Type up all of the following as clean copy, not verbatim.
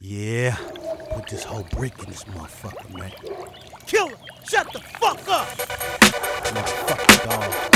Yeah, put this whole brick in this motherfucker, man. Killer, shut the fuck up! Motherfucker, dog.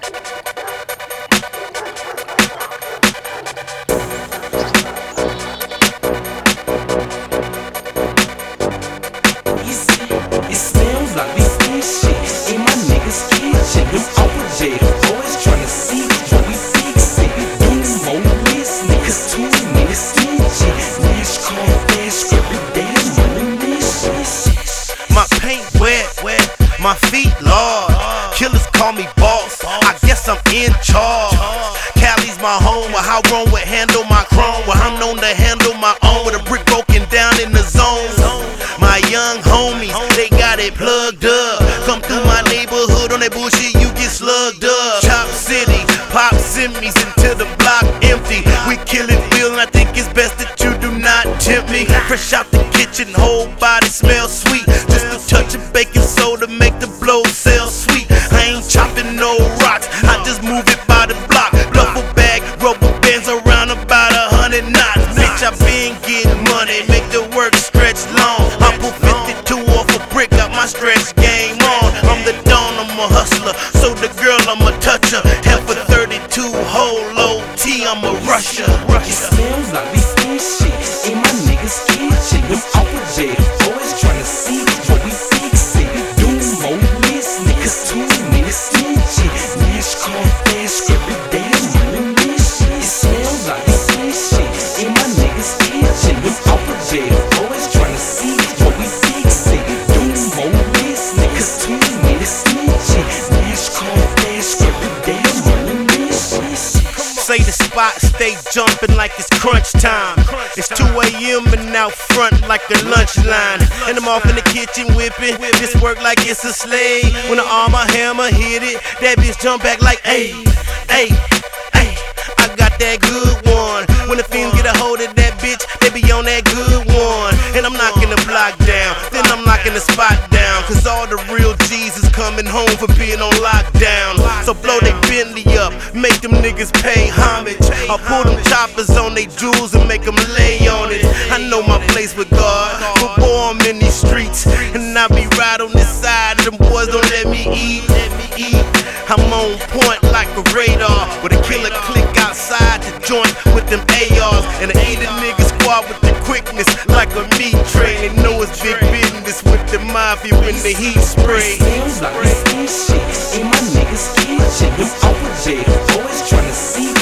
It smells like we see shit in my niggas' kitchen. Them operator boys tryna see what we fix it. Doing more listening, cause too many stingy. Nash call fast, every day running this shit. My paint wet, my feet large. Killers call me boss, I guess I'm in charge. Cali's my home, where how wrong would handle my chrome. Where I'm known to handle my own, with a brick broken down in the zone. My young homies, they got it plugged up. Come through my neighborhood on that bullshit, you get slugged up. Chop City, pop simmies until the block empty. We killin' Bill, and I think it's best that you do not tempt me. Fresh out the kitchen, whole body smells sweet. Just a touch of baking soda make the blow sell sweet. I ain't chopping no rocks, I just move it by the block. Duffel bag, rubber bands around about 100 knots. Bitch, I been getting money, make the work stretch long. I put 52 off a brick, got my stretch game on. I'm the Don, I'm a hustler, so the girl I'm a toucher. Half for 32 whole low T, I'm a rusher. It smells like we see shit in my niggas' kitchen. Them operator boys tryna see what we fix it. Doing more listening, cause too many stingy. Nash call fast, every day running this shit. It smells like we see shit in my niggas' kitchen. Them operator boys tryna see what we fix it. Doing more listening, cause too many stingy. Nash call fast, every day running this shit. Say the spot, stay jumping like it's crunch time. It's 2 a.m. and out front like a lunch line. And I'm off in the kitchen whipping, this work like it's a slave. When the arm, my hammer hit it, that bitch jump back like, ayy, ayy, ayy. I got that good one. When the fiends get a hold of that bitch, they be on that good one. And I'm knocking the block down, then I'm knocking the spot down. Cause all the real G's is coming home for being on lockdown. So blow they Bentley up, make them niggas pay homage. I'll pull them choppers on they jewels and make them lay on it. I know my place with God, but boy I'm in these streets. And I be right on this side, them boys don't let me eat. I'm on point like a radar, with a killer click outside the joint with them ARs. And I eat a nigga squad with the quickness like a meat train. They know it's big business with the mafia when the heat spray. It smells like we see shit in my niggas' kitchen. Them operator boys tryna see